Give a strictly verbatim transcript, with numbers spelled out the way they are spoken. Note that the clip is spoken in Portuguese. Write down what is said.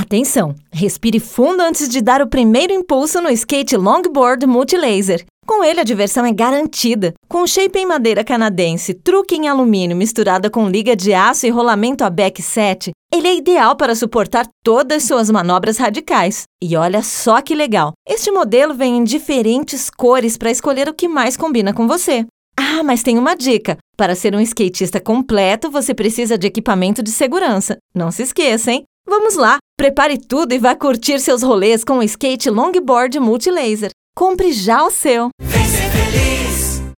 Atenção! Respire fundo antes de dar o primeiro impulso no skate longboard multilaser. Com ele, a diversão é garantida. Com shape em madeira canadense, truque em alumínio misturada com liga de aço e rolamento a back set, ele é ideal para suportar todas suas manobras radicais. E olha só que legal! Este modelo vem em diferentes cores para escolher o que mais combina com você. Ah, mas tem uma dica! Para ser um skatista completo, você precisa de equipamento de segurança. Não se esqueça, hein? Vamos lá! Prepare tudo e vá curtir seus rolês com o skate longboard multilaser. Compre já o seu!